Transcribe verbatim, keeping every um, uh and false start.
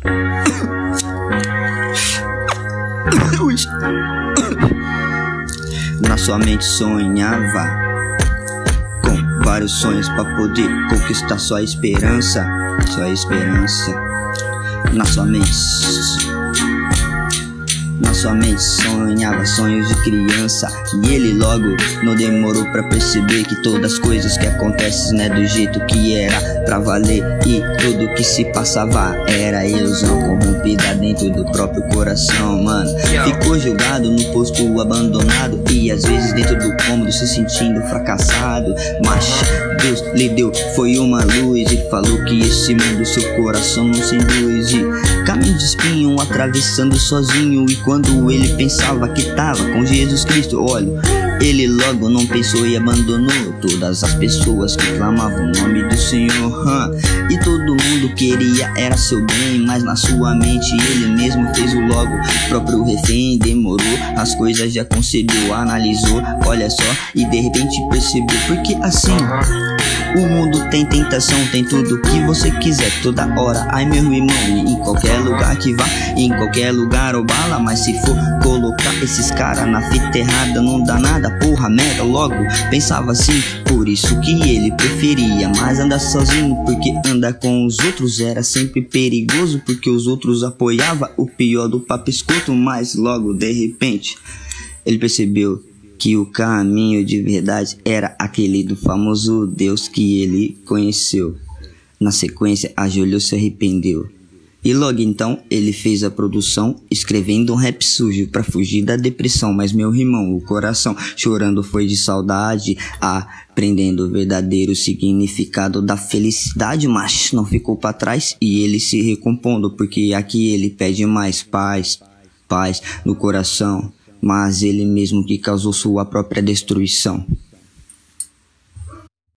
Na sua mente sonhava com vários sonhos pra poder conquistar sua esperança, sua esperança. Na sua mente, na sua mente sonhava sonhos de criança. E ele logo não demorou pra perceber que todas as coisas que acontecem não é do jeito que era pra valer. E tudo que se passava era ilusão corrompida dentro do próprio coração, mano. Ficou jogado no posto abandonado e às vezes dentro do cômodo se sentindo fracassado. Mas Deus lhe deu foi uma luz e falou que esse mundo seu coração não se induz. E caminho de espinho atravessando sozinho. E quando ele pensava que tava com Jesus Cristo, olha, ele logo não pensou e abandonou todas as pessoas que clamavam o nome do Senhor, huh? E todo mundo queria era seu bem, mas na sua mente ele mesmo fez o logo próprio refém. Demorou, as coisas já concebeu, analisou, olha só, e de repente percebeu. Porque assim o mundo tem tentação, tem tudo que você quiser toda hora. Ai meu irmão, e em qualquer lugar que vá, em qualquer lugar ou bala. Mas se for colocar esses caras na fita errada, não dá nada, porra, merda. Logo pensava assim, por isso que ele preferia mais andar sozinho, porque andar com os outros era sempre perigoso, porque os outros apoiavam o pior do papo escuto. Mas logo de repente ele percebeu que o caminho de verdade era aquele do famoso Deus que ele conheceu. Na sequência, ajoelhou, se arrependeu. E logo então, ele fez a produção, escrevendo um rap sujo pra fugir da depressão. Mas meu irmão, o coração chorando foi de saudade, aprendendo o verdadeiro significado da felicidade. Mas não ficou pra trás e ele se recompondo, porque aqui ele pede mais paz, paz no coração. Mas ele mesmo que causou sua própria destruição.